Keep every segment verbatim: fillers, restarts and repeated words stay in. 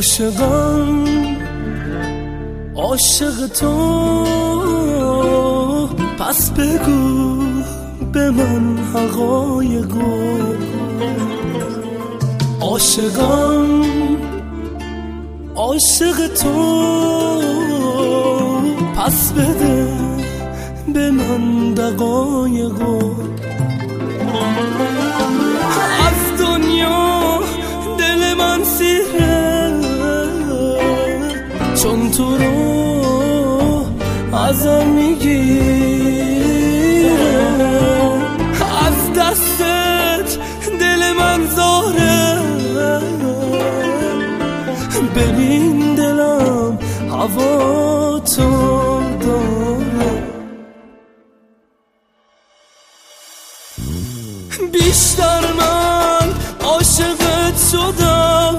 عاشقم عاشق تو، پس بگو به من حقایقو. عاشقم عاشق تو، پس بده به من دقایقو. از دنیا دل من سیره، چون تو رو ازم میگیره. از دستت دل من زاره، ببین دلم هوا تو داره. بیشتر من عاشقت شدم،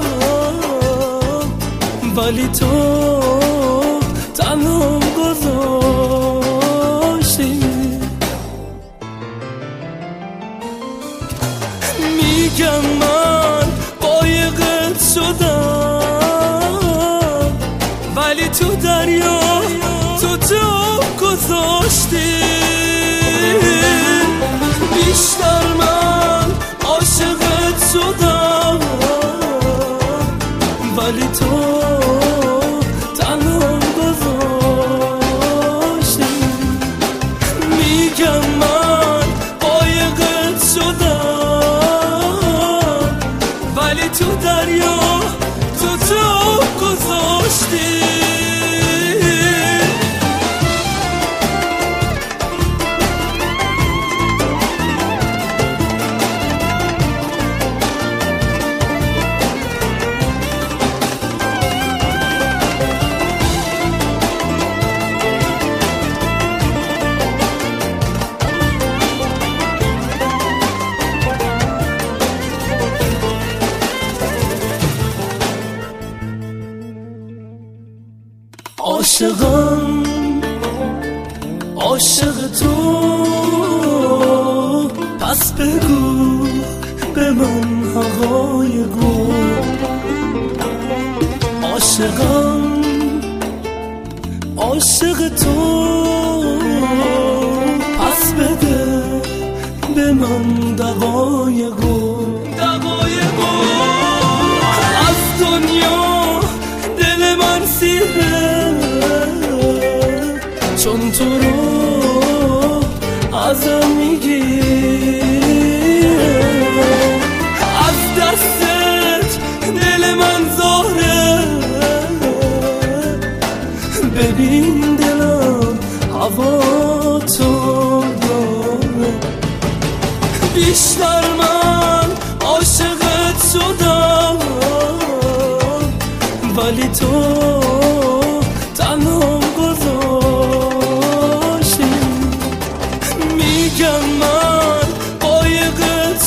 ولی تو تنها گذاشتی. میگم من قایقت شدم، ولی تو دریا تو تو گذاشتی. بیشتر من عاشقت شدم، ولی تو تنها گذاشتی. میگم من قایقت شدم، ولی تو دریا تو تو گذاشتی. عاشقم عاشق تو، پس بگو به من حقایقو. عاشقم عاشق تو، پس بده به من دقایقو. دقایقو از دنیا دل من سیره، چون تو رو ازم میگیره. از دستت دل من زاره، ببین دلم هوا تو داره. بیشتر من عاشقت شدم، ولی تو تنها گذاشتی. میگم من قایقت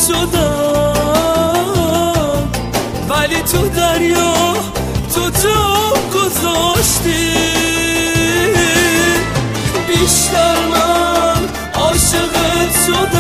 شدم، ولی تو دریا تو تو گذاشتی. بیشتر من عاشقت شدم،